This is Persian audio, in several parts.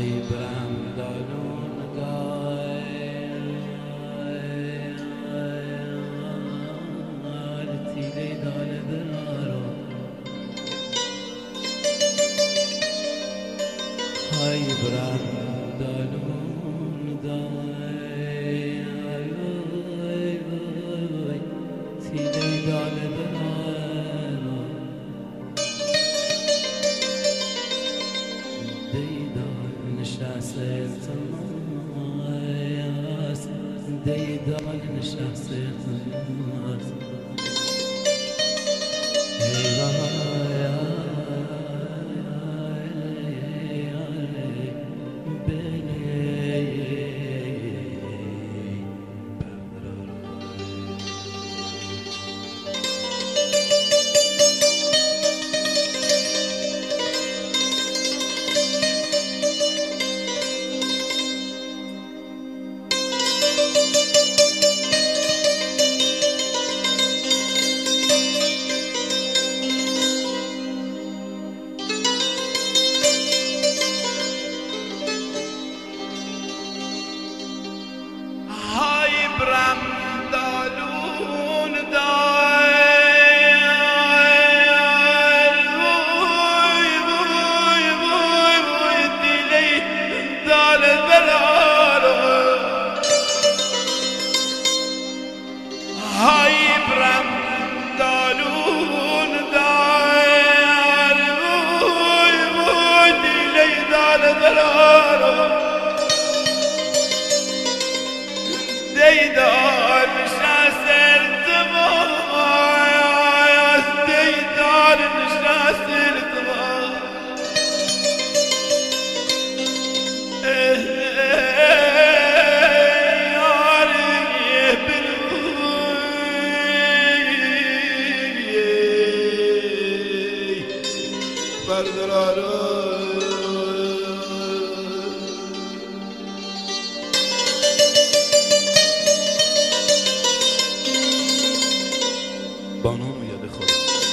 بانو یاد خود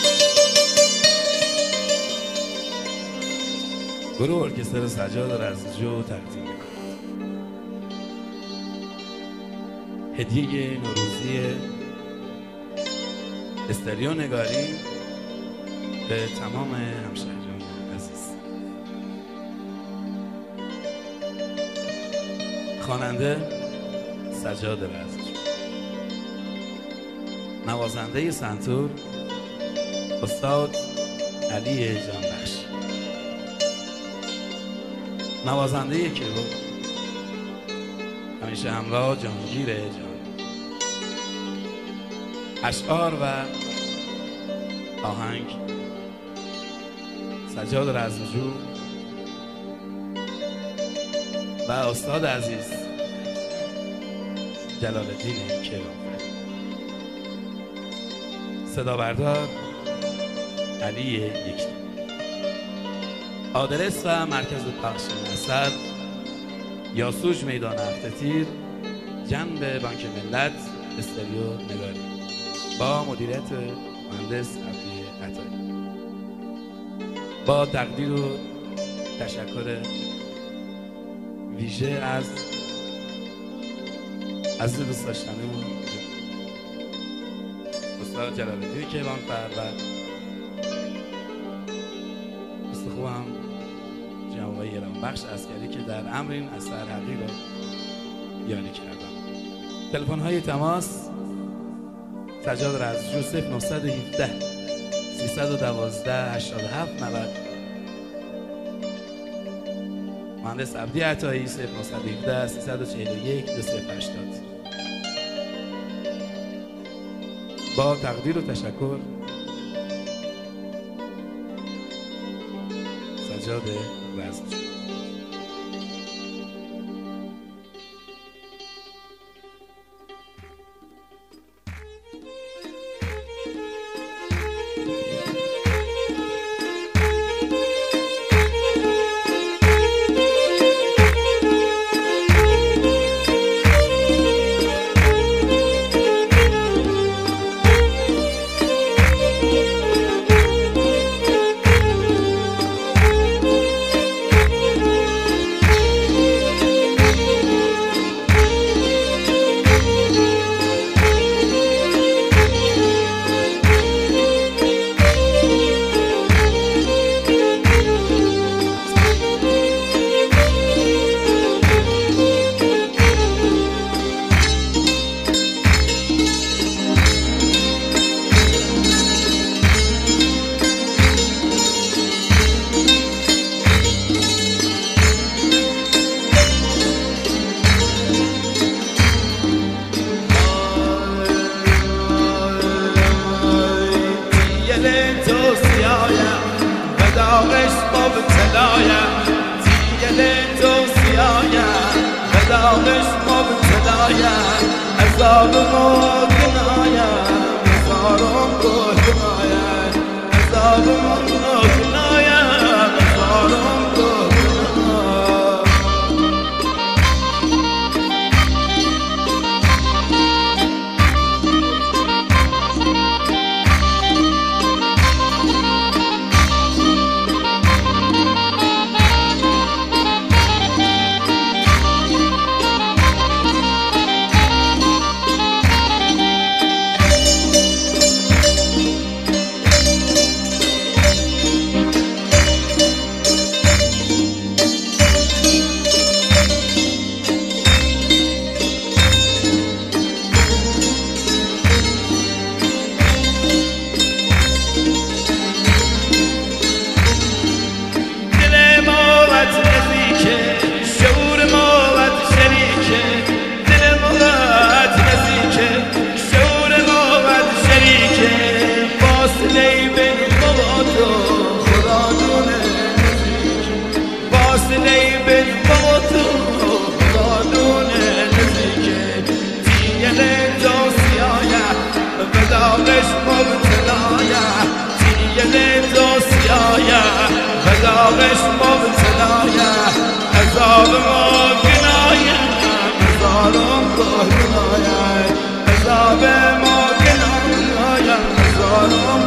گروه ارکستر سجاد رزمجو تقدیم می‌کند هدیه نوروزی استریو نگاری به تمام همشهریان عزیز. خواننده سجاد رزمجو، نوازنده سنتور استاد علی جانبخش، نوازنده کیبورد همیشه همراه جهانگیر جان، اشعار و آهنگ سجاد رزمجو و استاد عزیز جلال الدین کیوان، صدا بردار علی یکتا. آدرس و مرکز پخش اثر یاسوج میدان هفت‌تیر، جنب بانک ملت، استریو نگاری، با مدیریت مهندس عبدی عطایی. با تقدیر و تشکر ویژه از عزیز دوست داشتنیمون استاد جلال الدین کیوانفر و دوست خوبم جناب آقای گرانبخش عسکری که در امر این اثر حقیر را یاری کردم. تلفن های تماس سجاد رزمجو 0917 312 87 90، مهندس عبدی عطایی 0917 341 2080. با تقدیر و تشکر سجاد رزمجو. عشق مبتلایم دیگه تو سیایم بدا عشق مبتلایم عذاب مکنایم هزارم گنایم عذاب مکنایم هزارم عشق مبتلایم عذاب مکنایم هزارم گنایم عذاب مکنایم هزارم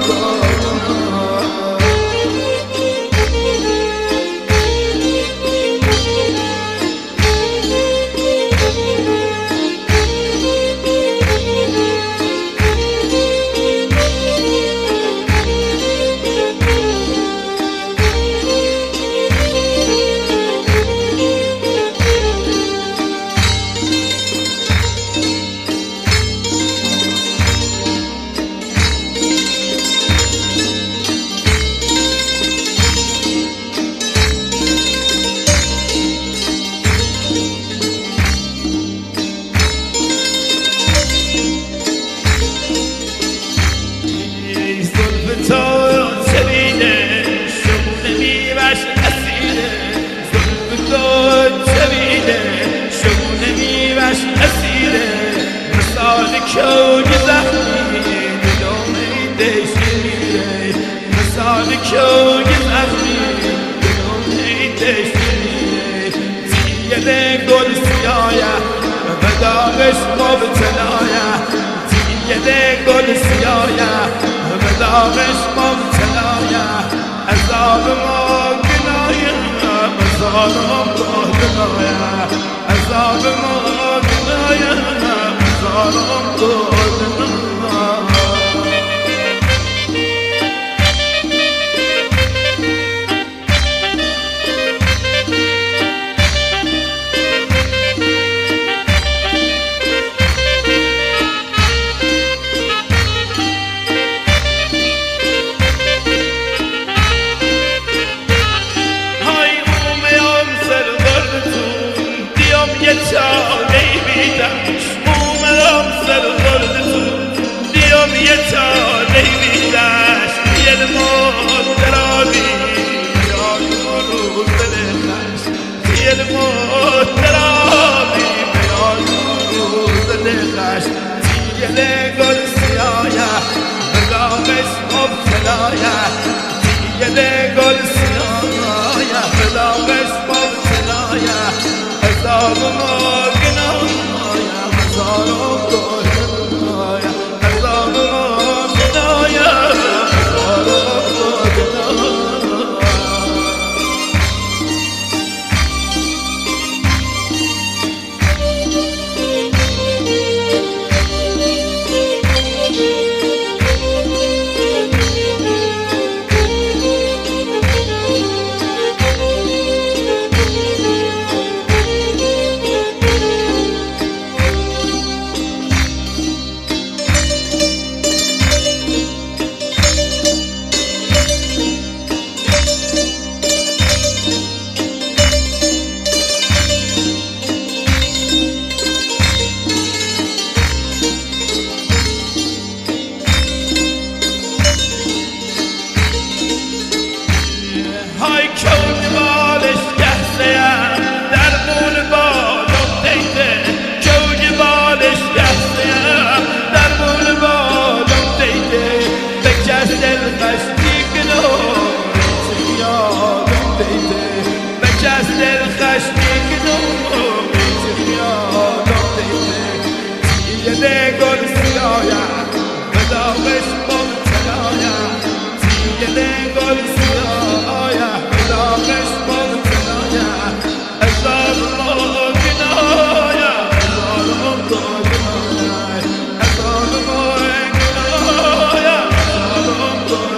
کیوی زخمی دلم ایدش میره مثال کیوی زخمی دلم ایدش میره تیل گل سیایا بدا عشق مبتلایا تیل گل سیایا بدا عشق مبتلایا عذاب مکنایا هزارم گنایا عذاب مکنایا هزارم گنایا تیه گل سیایم به داغش مبتلایم تیه گل سیایم به داغش مبتلایم هزار ما گنایم هزار ما گنایم هزار ما گنایم هزار ما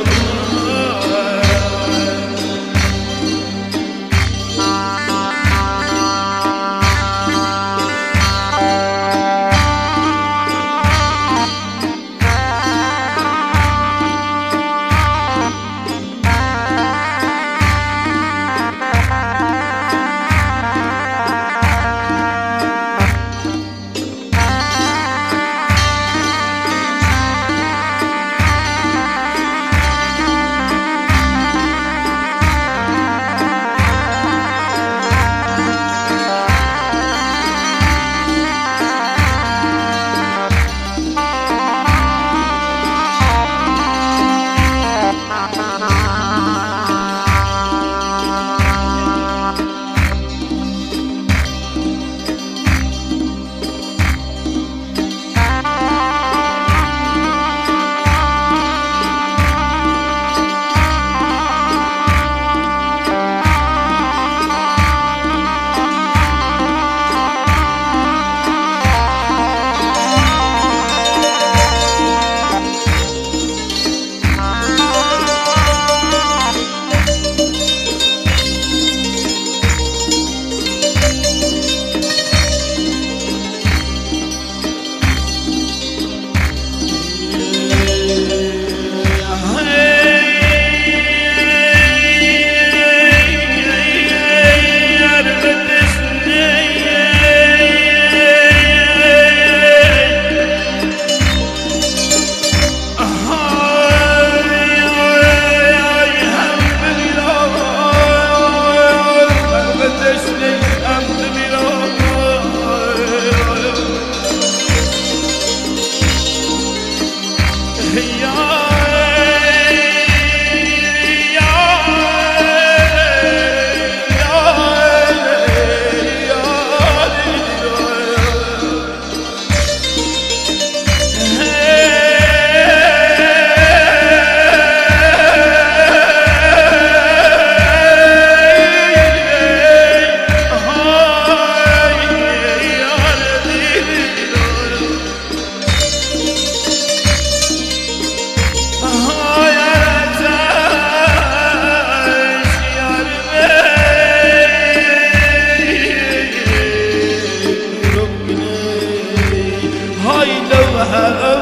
های لوحه